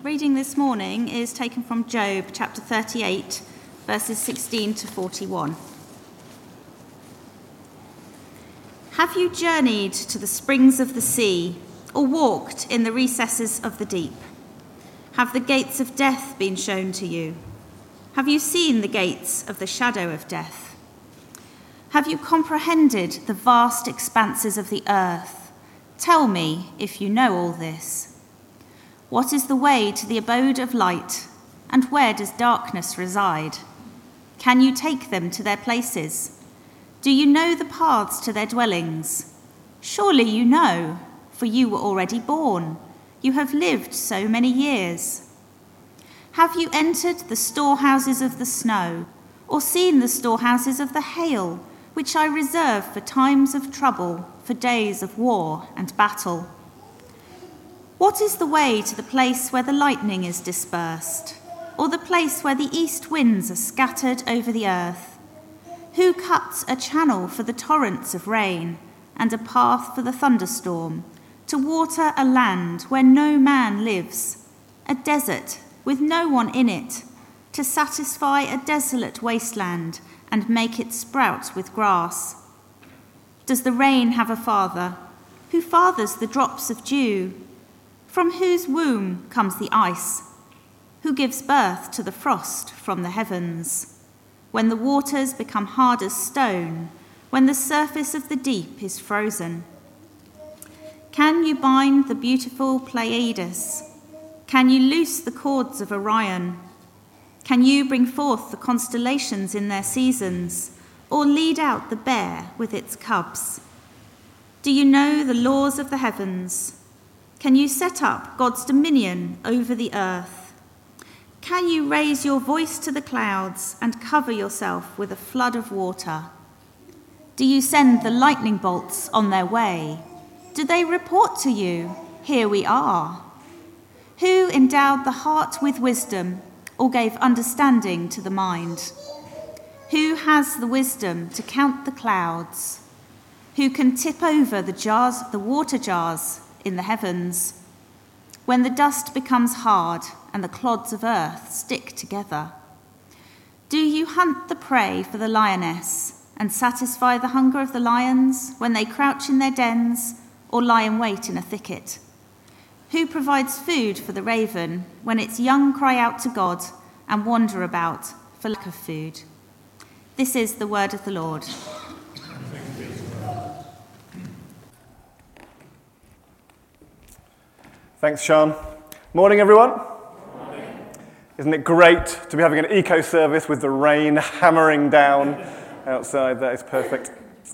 Reading this morning is taken from Job chapter 38, verses 16 to 41. Have you journeyed to the springs of the sea, or walked in the recesses of the deep? Have the gates of death been shown to you? Have you seen the gates of the shadow of death? Have you comprehended the vast expanses of the earth? Tell me if you know all this. What is the way to the abode of light, and where does darkness reside? Can you take them to their places? Do you know the paths to their dwellings? Surely you know, for you were already born. You have lived so many years. Have you entered the storehouses of the snow, or seen the storehouses of the hail, which I reserve for times of trouble, for days of war and battle? What is the way to the place where the lightning is dispersed, or the place where the east winds are scattered over the earth? Who cuts a channel for the torrents of rain, and a path for the thunderstorm, to water a land where no man lives, a desert with no one in it, to satisfy a desolate wasteland and make it sprout with grass? Does the rain have a father? Who fathers the drops of dew? From whose womb comes the ice? Who gives birth to the frost from the heavens? When the waters become hard as stone, when the surface of the deep is frozen. Can you bind the beautiful Pleiades? Can you loose the cords of Orion? Can you bring forth the constellations in their seasons, or lead out the bear with its cubs? Do you know the laws of the heavens? Can you set up God's dominion over the earth? Can you raise your voice to the clouds and cover yourself with a flood of water? Do you send the lightning bolts on their way? Do they report to you, "Here we are"? Who endowed the heart with wisdom, or gave understanding to the mind? Who has the wisdom to count the clouds? Who can tip over the water jars in the heavens? When the dust becomes hard and the clods of earth stick together? Do you hunt the prey for the lioness and satisfy the hunger of the lions when they crouch in their dens or lie in wait in a thicket? Who provides food for the raven when its young cry out to God and wander about for lack of food? This is the word of the Lord. Thanks, Sean. Morning, everyone. Morning. Isn't it great to be having an eco service with the rain hammering down outside? That is perfect.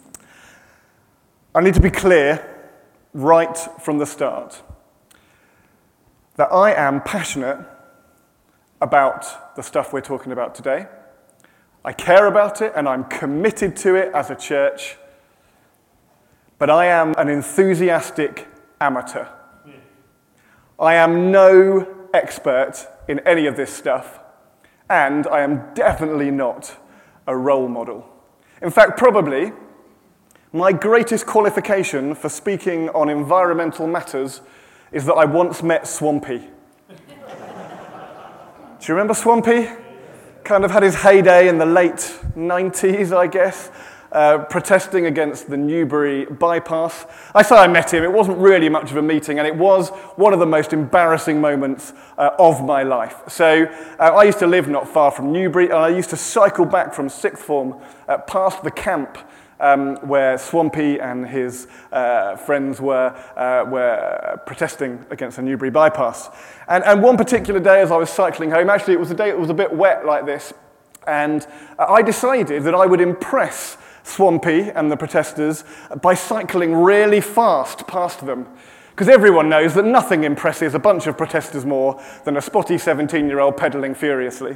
I need to be clear right from the start that I am passionate about the stuff we're talking about today. I care about it and I'm committed to it as a church, but I am an enthusiastic amateur. I am no expert in any of this stuff, and I am definitely not a role model. In fact, probably my greatest qualification for speaking on environmental matters is that I once met Swampy. Do you remember Swampy? Kind of had his heyday in the late 90s, I guess. Protesting against the Newbury bypass. I say I met him, it wasn't really much of a meeting, and it was one of the most embarrassing moments of my life. So I used to live not far from Newbury, and I used to cycle back from sixth form past the camp where Swampy and his friends were protesting against the Newbury bypass. And one particular day as I was cycling home, actually it was a day that was a bit wet like this, and I decided that I would impress Swampy and the protesters by cycling really fast past them. Because everyone knows that nothing impresses a bunch of protesters more than a spotty 17-year-old pedalling furiously.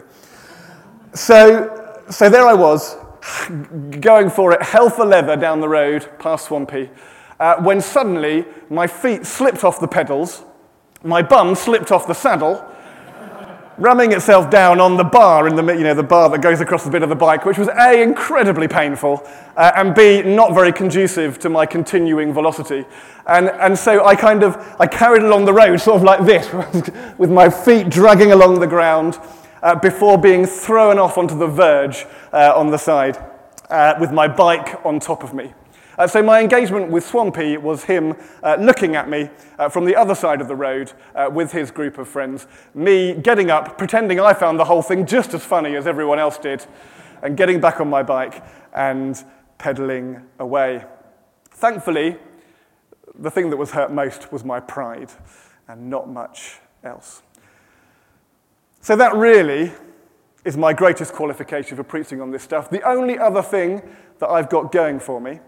So there I was, going for it, hell for leather down the road past Swampy, when suddenly my feet slipped off the pedals, my bum slipped off the saddle, ramming itself down on the bar the bar that goes across the bit of the bike, which was A, incredibly painful, and B, not very conducive to my continuing velocity. And so I carried along the road sort of like this, with my feet dragging along the ground, before being thrown off onto the verge on the side, with my bike on top of me. So my engagement with Swampy was him looking at me from the other side of the road with his group of friends, me getting up, pretending I found the whole thing just as funny as everyone else did, and getting back on my bike and pedalling away. Thankfully, the thing that was hurt most was my pride, and not much else. So that really is my greatest qualification for preaching on this stuff. The only other thing that I've got going for me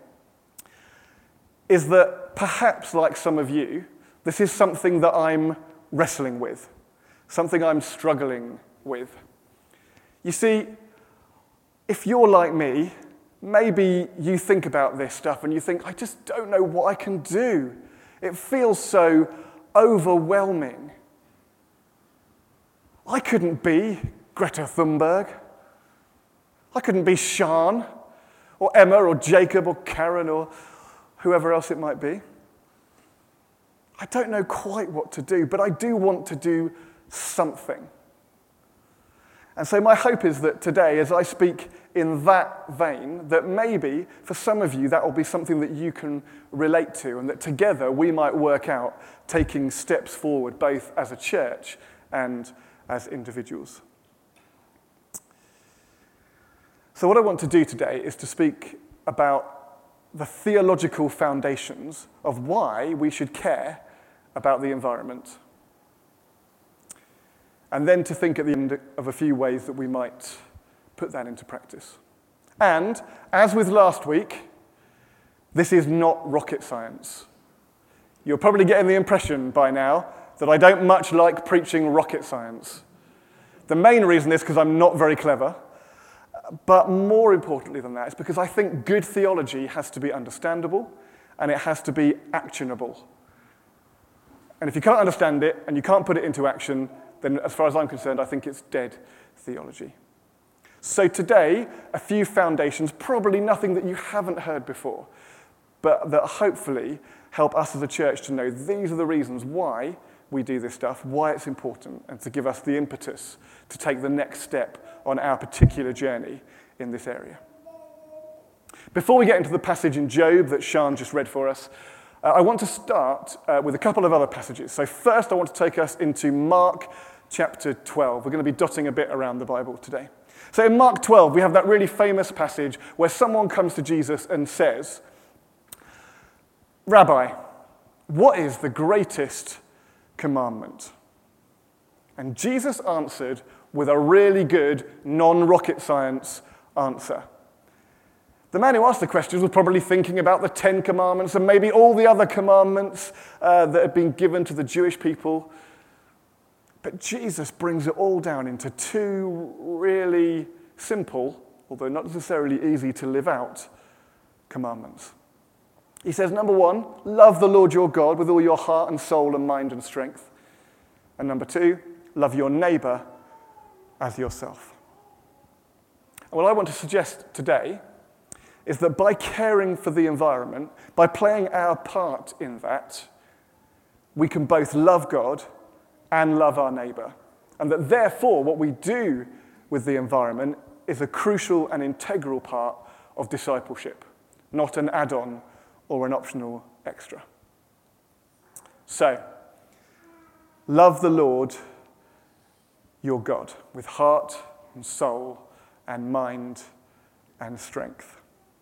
is that perhaps, like some of you, this is something that I'm wrestling with, something I'm struggling with. You see, if you're like me, maybe you think about this stuff and you think, I just don't know what I can do. It feels so overwhelming. I couldn't be Greta Thunberg. I couldn't be Sean, or Emma, or Jacob, or Karen, or whoever else it might be. I don't know quite what to do, but I do want to do something. And so my hope is that today, as I speak in that vein, that maybe for some of you that will be something that you can relate to, and that together we might work out taking steps forward, both as a church and as individuals. So what I want to do today is to speak about the theological foundations of why we should care about the environment. And then to think at the end of a few ways that we might put that into practice. And, as with last week, this is not rocket science. You're probably getting the impression by now that I don't much like preaching rocket science. The main reason is because I'm not very clever. But more importantly than that, it's because I think good theology has to be understandable and it has to be actionable. And if you can't understand it and you can't put it into action, then as far as I'm concerned, I think it's dead theology. So today, a few foundations, probably nothing that you haven't heard before, but that hopefully help us as a church to know these are the reasons why we do this stuff, why it's important, and to give us the impetus to take the next step on our particular journey in this area. Before we get into the passage in Job that Sean just read for us, I want to start with a couple of other passages. So first, I want to take us into Mark chapter 12. We're going to be dotting a bit around the Bible today. So in Mark 12, we have that really famous passage where someone comes to Jesus and says, "Rabbi, what is the greatest commandment?" And Jesus answered with a really good non-rocket science answer. The man who asked the question was probably thinking about the 10 commandments and maybe all the other commandments that had been given to the Jewish people. But Jesus brings it all down into two really simple, although not necessarily easy to live out, commandments. He says, number one, love the Lord your God with all your heart and soul and mind and strength. And number two, love your neighbor as yourself. And what I want to suggest today is that by caring for the environment, by playing our part in that, we can both love God and love our neighbor. And that therefore, what we do with the environment is a crucial and integral part of discipleship, not an add-on or an optional extra. So, love the Lord your God with heart and soul and mind and strength.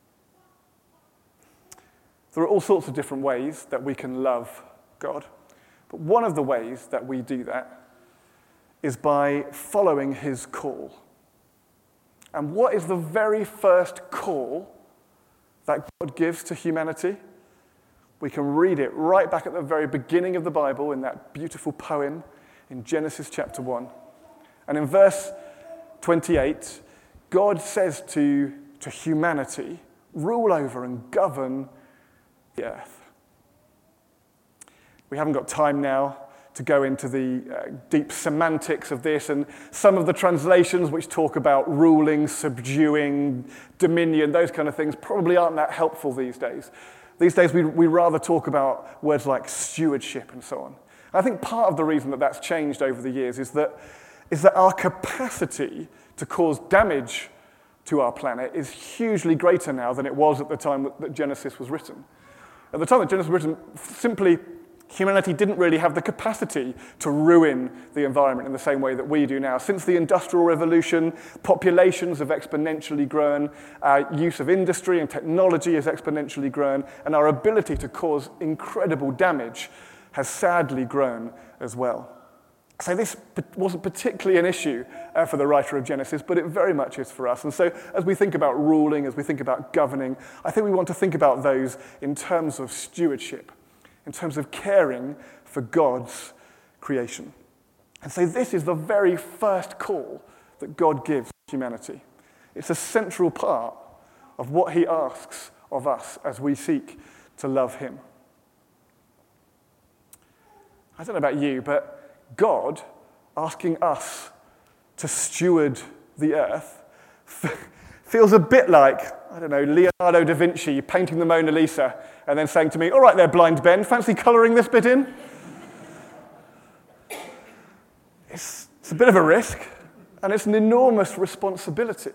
There are all sorts of different ways that we can love God, but one of the ways that we do that is by following his call. And what is the very first call that God gives to humanity? We can read it right back at the very beginning of the Bible in that beautiful poem in Genesis chapter 1. And in verse 28, God says to humanity, rule over and govern the earth. We haven't got time now to go into the deep semantics of this, and some of the translations which talk about ruling, subduing, dominion, those kind of things probably aren't that helpful these days. These days we rather talk about words like stewardship and so on. I think part of the reason that that's changed over the years is that our capacity to cause damage to our planet is hugely greater now than it was at the time that Genesis was written. At the time that Genesis was written, simply humanity didn't really have the capacity to ruin the environment in the same way that we do now. Since the Industrial Revolution, populations have exponentially grown, our use of industry and technology has exponentially grown, and our ability to cause incredible damage has sadly grown as well. So this wasn't particularly an issue for the writer of Genesis, but it very much is for us. And so as we think about ruling, as we think about governing, I think we want to think about those in terms of stewardship, in terms of caring for God's creation. And so this is the very first call that God gives humanity. It's a central part of what he asks of us as we seek to love him. I don't know about you, but God asking us to steward the earth feels a bit like, I don't know, Leonardo da Vinci painting the Mona Lisa and then saying to me, all right there, blind Ben, fancy colouring this bit in? It's a bit of a risk, and it's an enormous responsibility.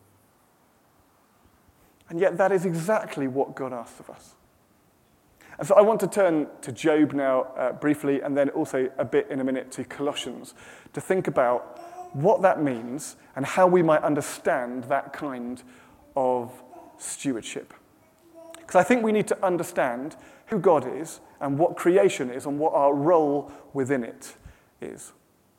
And yet that is exactly what God asks of us. And so I want to turn to Job now briefly, and then also a bit in a minute to Colossians, to think about what that means and how we might understand that kind of stewardship. Because I think we need to understand who God is and what creation is and what our role within it is.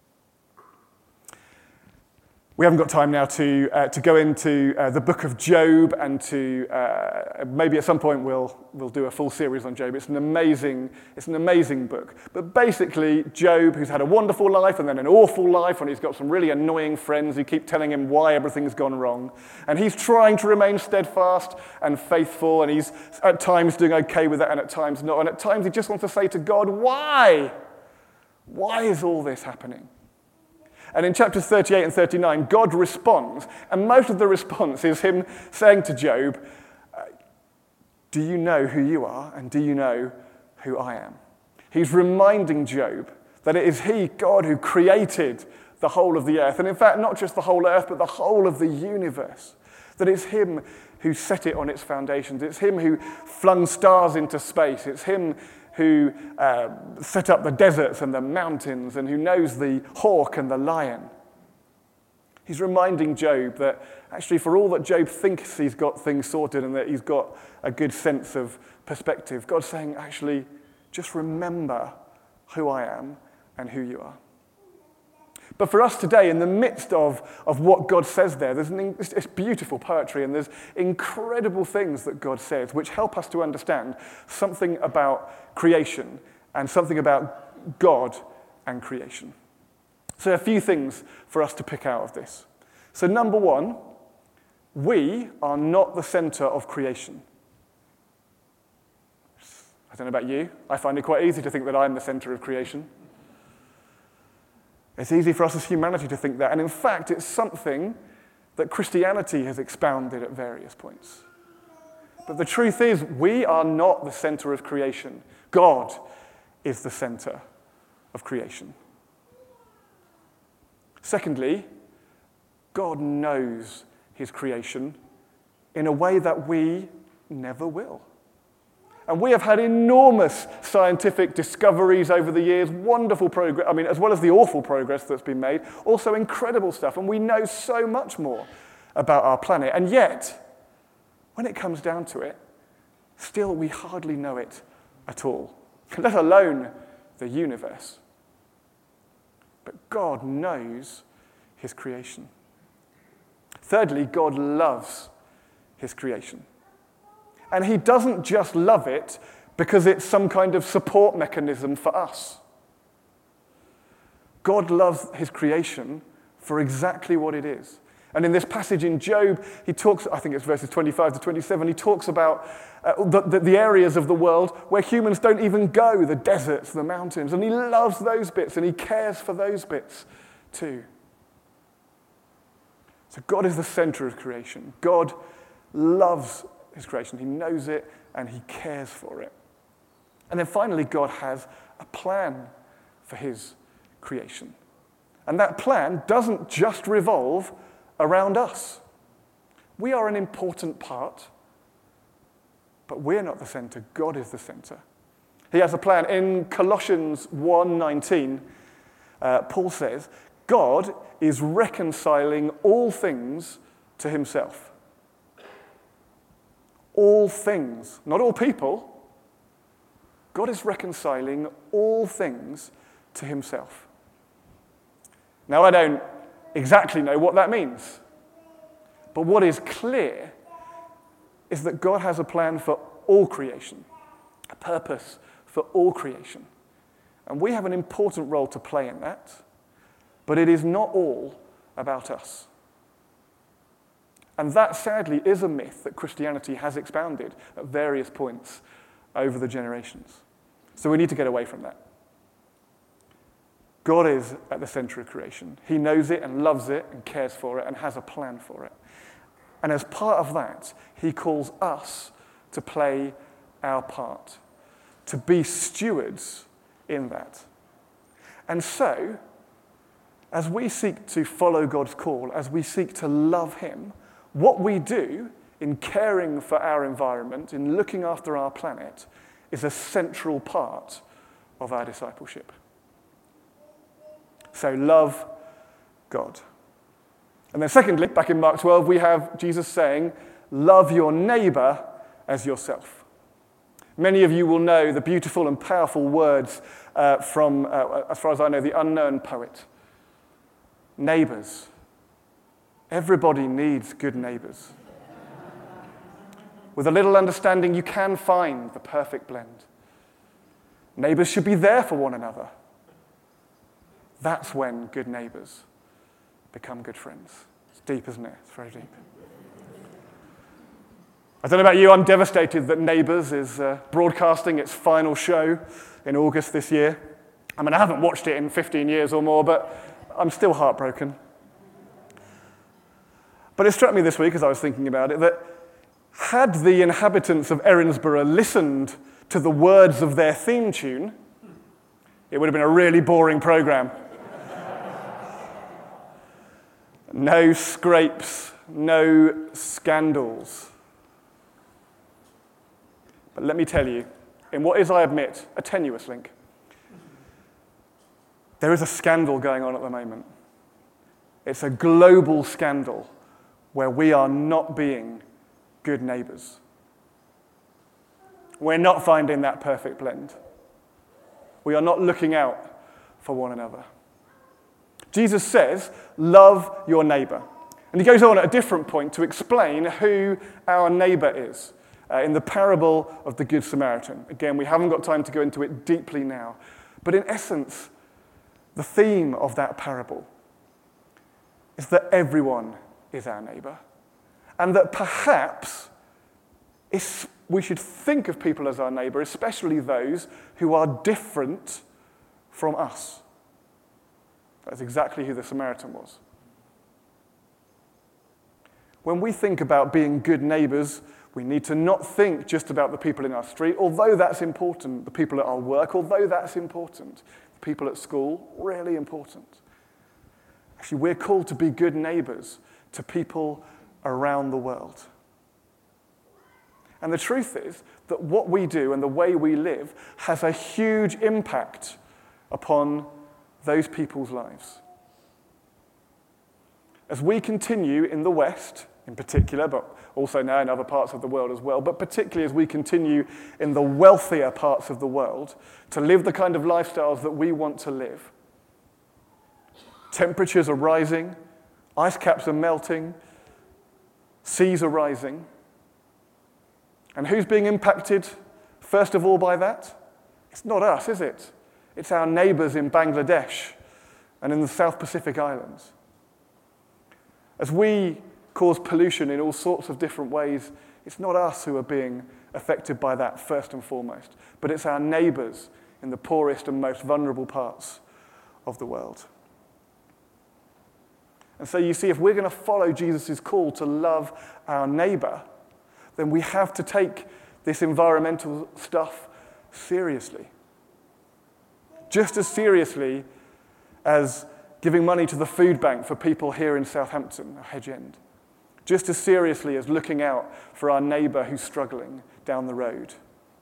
We haven't got time now to go into the book of Job, and to maybe at some point we'll do a full series on Job. It's an amazing book. But basically, Job, who's had a wonderful life and then an awful life, and he's got some really annoying friends who keep telling him why everything's gone wrong, and he's trying to remain steadfast and faithful, and he's at times doing okay with that, and at times not, and at times he just wants to say to God, why? Why is all this happening? And in chapters 38 and 39, God responds, and most of the response is him saying to Job, do you know who you are, and do you know who I am? He's reminding Job that it is he, God, who created the whole of the earth, and in fact, not just the whole earth, but the whole of the universe. That it's him who set it on its foundations. It's him who flung stars into space. It's him who set up the deserts and the mountains, and who knows the hawk and the lion. He's reminding Job that actually for all that Job thinks he's got things sorted and that he's got a good sense of perspective, God's saying, actually, just remember who I am and who you are. But for us today, in the midst of what God says there, it's beautiful poetry, and there's incredible things that God says which help us to understand something about creation and something about God and creation. So a few things for us to pick out of this. So number one, we are not the center of creation. I don't know about you. I find it quite easy to think that I'm the center of creation. It's easy for us as humanity to think that. And in fact, it's something that Christianity has expounded at various points. But the truth is, we are not the center of creation. God is the center of creation. Secondly, God knows his creation in a way that we never will. And we have had enormous scientific discoveries over the years, wonderful progress, as well as the awful progress that's been made, also incredible stuff, and we know so much more about our planet. And yet, when it comes down to it, still we hardly know it at all, let alone the universe. But God knows his creation. Thirdly, God loves his creation. And he doesn't just love it because it's some kind of support mechanism for us. God loves his creation for exactly what it is. And in this passage in Job, he talks, I think it's verses 25 to 27, he talks about the areas of the world where humans don't even go, the deserts, the mountains. And he loves those bits and he cares for those bits too. So God is the center of creation. God loves his creation. He knows it and he cares for it. And then finally, God has a plan for his creation. And that plan doesn't just revolve around us. We are an important part, but we're not the center. God is the center. He has a plan. In Colossians 1:19, Paul says, God is reconciling all things to himself. All things, not all people. God is reconciling all things to himself. Now, I don't exactly know what that means. But what is clear is that God has a plan for all creation, a purpose for all creation. And we have an important role to play in that, but it is not all about us. And that, sadly, is a myth that Christianity has expounded at various points over the generations. So we need to get away from that. God is at the center of creation. He knows it and loves it and cares for it and has a plan for it. And as part of that, he calls us to play our part, to be stewards in that. And so, as we seek to follow God's call, as we seek to love him, what we do in caring for our environment, in looking after our planet, is a central part of our discipleship. So love God. And then secondly, back in Mark 12, we have Jesus saying, love your neighbor as yourself. Many of you will know the beautiful and powerful words from, as far as I know, the unknown poet. Neighbors. Everybody needs good neighbors. With a little understanding, you can find the perfect blend. Neighbors should be there for one another. That's when good neighbors become good friends. It's deep, isn't it? It's very deep. I don't know about you, I'm devastated that Neighbours is broadcasting its final show in August this year. I mean, I haven't watched it in 15 years or more, but I'm still heartbroken. But it struck me this week as I was thinking about it that had the inhabitants of Erinsborough listened to the words of their theme tune, it would have been a really boring programme. No scrapes, no scandals. But let me tell you, in what is, I admit, a tenuous link, there is a scandal going on at the moment. It's a global scandal where we are not being good neighbours. We're not finding that perfect blend. We are not looking out for one another. Jesus says, love your neighbour. And he goes on at a different point to explain who our neighbour is in the parable of the Good Samaritan. Again, we haven't got time to go into it deeply now. But in essence, the theme of that parable is that everyone is our neighbour. And that perhaps we should think of people as our neighbour, especially those who are different from us. That's exactly who the Samaritan was. When we think about being good neighbours, we need to not think just about the people in our street, although that's important, the people at our work, although that's important, the people at school, really important. Actually, we're called to be good neighbours to people around the world. And the truth is that what we do and the way we live has a huge impact upon those people's lives. As we continue in the West, in particular, but also now in other parts of the world as well, but particularly as we continue in the wealthier parts of the world to live the kind of lifestyles that we want to live, temperatures are rising, ice caps are melting, seas are rising. And who's being impacted first of all by that? It's not us, is it? It's our neighbours in Bangladesh and in the South Pacific Islands. As we cause pollution in all sorts of different ways, it's not us who are being affected by that first and foremost, but it's our neighbours in the poorest and most vulnerable parts of the world. And so you see, if we're going to follow Jesus' call to love our neighbour, then we have to take this environmental stuff seriously. Just as seriously as giving money to the food bank for people here in Southampton, or Hedge End. Just as seriously as looking out for our neighbour who's struggling down the road.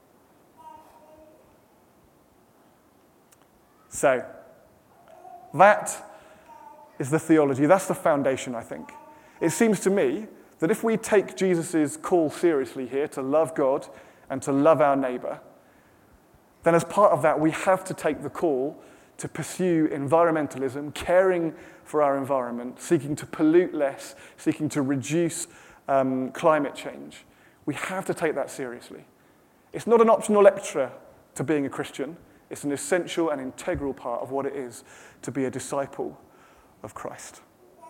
So, that is the theology. That's the foundation, I think. It seems to me that if we take Jesus' call seriously here to love God and to love our neighbour, then as part of that we have to take the call to pursue environmentalism, caring for our environment, seeking to pollute less, seeking to reduce climate change. We have to take that seriously. It's not an optional extra to being a Christian. It's an essential and integral part of what it is to be a disciple of Christ.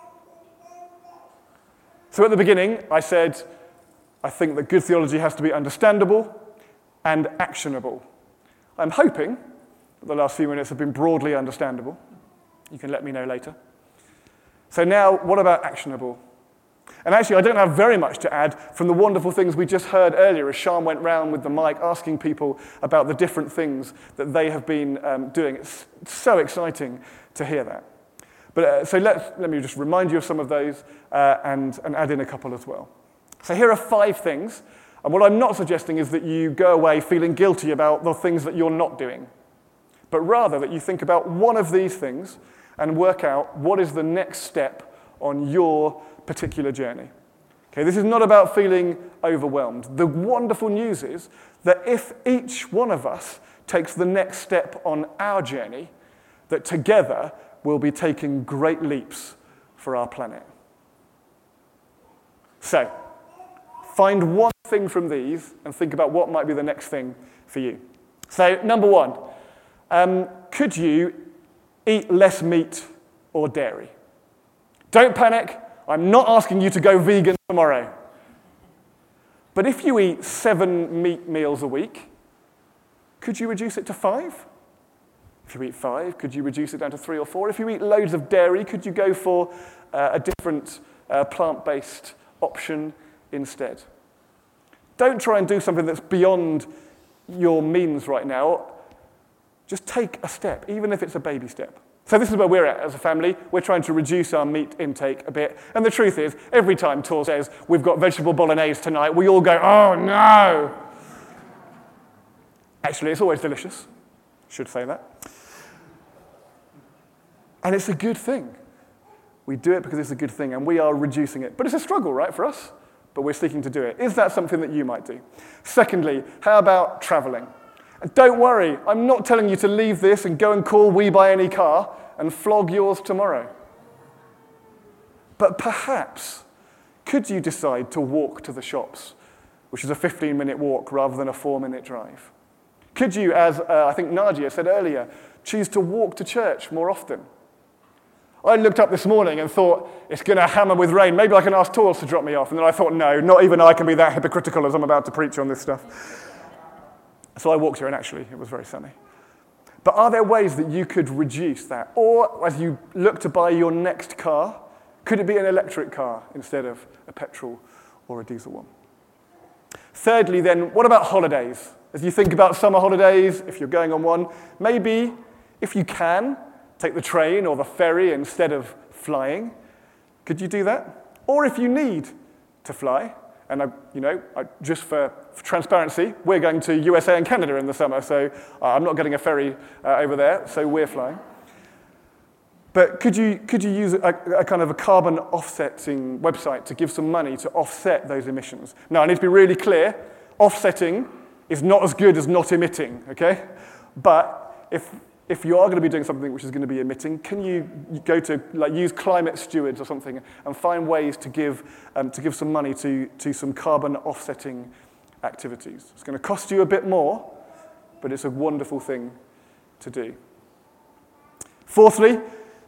So at the beginning, I said, I think that good theology has to be understandable and actionable. I'm hoping that the last few minutes have been broadly understandable. You can let me know later. So now, what about actionable? And actually, I don't have very much to add from the wonderful things we just heard earlier as Sean went round with the mic asking people about the different things that they have been doing. It's so exciting to hear that. But so let me just remind you of some of those and add in a couple as well. So here are 5 things. And what I'm not suggesting is that you go away feeling guilty about the things that you're not doing, but rather that you think about one of these things and work out what is the next step on your particular journey. Okay, this is not about feeling overwhelmed. The wonderful news is that if each one of us takes the next step on our journey, that together we'll be taking great leaps for our planet. So, find one thing from these and think about what might be the next thing for you. So, number 1, could you eat less meat or dairy? Don't panic. I'm not asking you to go vegan tomorrow. But if you eat 7 meat meals a week, could you reduce it to 5? If you eat 5, could you reduce it down to 3 or 4? If you eat loads of dairy, could you go for a different plant-based option instead? Don't try and do something that's beyond your means right now. Just take a step, even if it's a baby step. So this is where we're at as a family. We're trying to reduce our meat intake a bit. And the truth is, every time Tor says, we've got vegetable bolognese tonight, we all go, oh no! Actually, it's always delicious. Should say that. And it's a good thing. We do it because it's a good thing, and we are reducing it. But it's a struggle, right, for us? But we're seeking to do it. Is that something that you might do? Secondly, how about traveling? And don't worry, I'm not telling you to leave this and go and call We Buy Any Car and flog yours tomorrow. But perhaps, could you decide to walk to the shops, which is a 15-minute walk rather than a 4-minute drive? Could you, as I think Nadia said earlier, choose to walk to church more often? I looked up this morning and thought, it's going to hammer with rain. Maybe I can ask Tors to drop me off. And then I thought, no, not even I can be that hypocritical as I'm about to preach on this stuff. So I walked here, and actually, it was very sunny. But are there ways that you could reduce that? Or as you look to buy your next car, could it be an electric car instead of a petrol or a diesel one? Thirdly, then, what about holidays? As you think about summer holidays, if you're going on one, maybe, if you can, take the train or the ferry instead of flying. Could you do that? Or if you need to fly, and just for transparency, we're going to USA and Canada in the summer, so I'm not getting a ferry over there, so we're flying. But could you use a kind of a carbon offsetting website to give some money to offset those emissions? Now, I need to be really clear. Offsetting is not as good as not emitting, okay? But if you are going to be doing something which is going to be emitting, can you go to use Climate Stewards or something and find ways to give some money to some carbon offsetting activities? It's going to cost you a bit more, but it's a wonderful thing to do. Fourthly,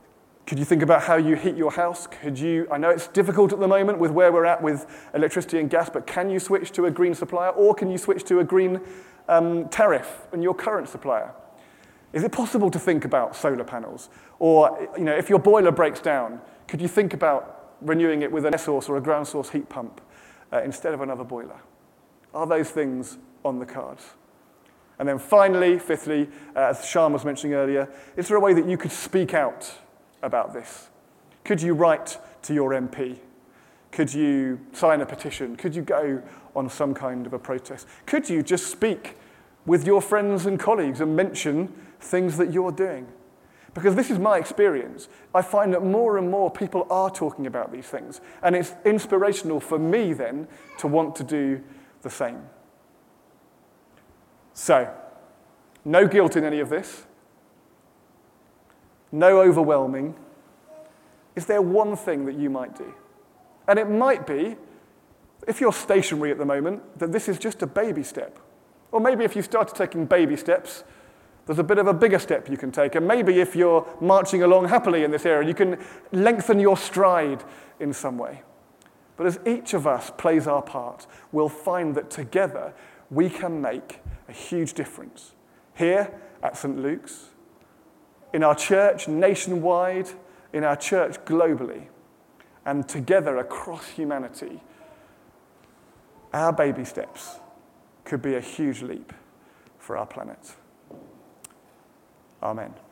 Could you think about how you heat your house? I know it's difficult at the moment with where we're at with electricity and gas, but can you switch to a green supplier, or can you switch to a green tariff in your current supplier? Is it possible to think about solar panels? Or, if your boiler breaks down, could you think about renewing it with an air source or a ground source heat pump instead of another boiler? Are those things on the cards? And then finally, fifthly, as Shan was mentioning earlier, is there a way that you could speak out about this? Could you write to your MP? Could you sign a petition? Could you go on some kind of a protest? Could you just speak with your friends and colleagues and mention things that you're doing? Because this is my experience. I find that more and more people are talking about these things, and it's inspirational for me then to want to do the same. So, no guilt in any of this. No overwhelming. Is there one thing that you might do? And it might be, if you're stationary at the moment, that this is just a baby step. Or maybe if you started taking baby steps, there's a bit of a bigger step you can take. And maybe if you're marching along happily in this area, you can lengthen your stride in some way. But as each of us plays our part, we'll find that together we can make a huge difference. Here at St. Luke's, in our church nationwide, in our church globally, and together across humanity, our baby steps could be a huge leap for our planet. Amen.